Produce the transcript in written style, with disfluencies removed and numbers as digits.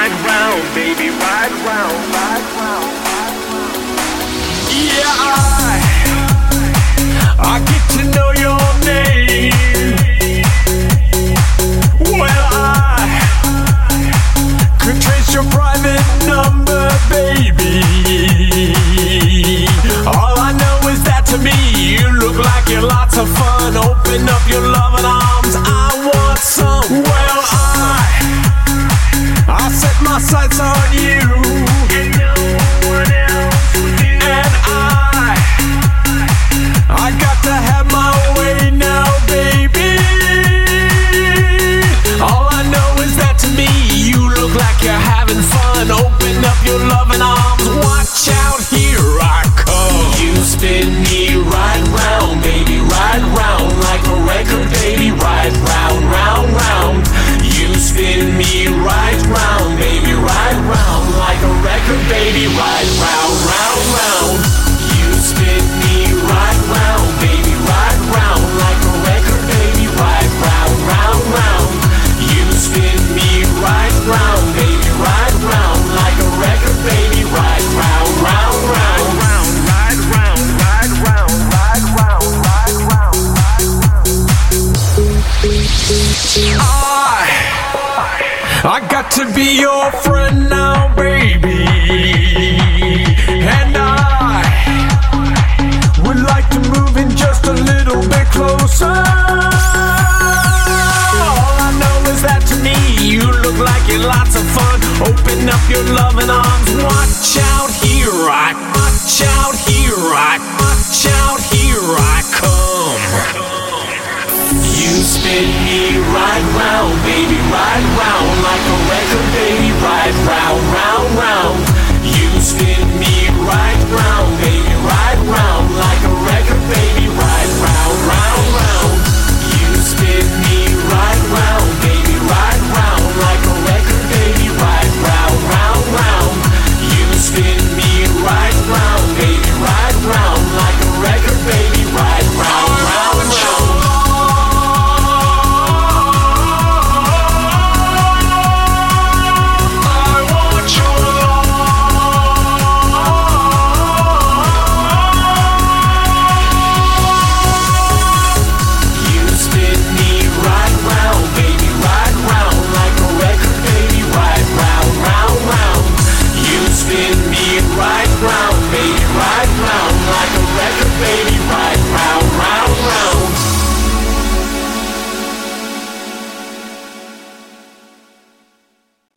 ride round, baby, ride round, ride round, ride round. Yeah, I get to know your name. Well, I could trace your private number, baby. All I know is that to me you look like you're lots of fun. Open up your loving arms, I want some. Well, I set my sights on you, and no one else will do. And I got to have my way now, baby. All I know is that to me you look like you're having fun. Open up your loving arms, watch out, here I come. You spin me right round, baby, right round like a record, baby, right round, round, round. You spin me right round, baby, right round like a record, baby, right round, round, round. You spin me right round, baby, right round like a record, baby, right round, round, round. You spin me right round, baby, right round like a record, baby, right round, round, round, round, right round, right round, right round, right round, right round. I got to be your friend now, baby, and I would like to move in just a little bit closer. All I know is that to me you look like you're lots of fun. Open up your loving arms, watch out, here I, watch out, here I, watch out, here I come. You spin me right round, baby, right round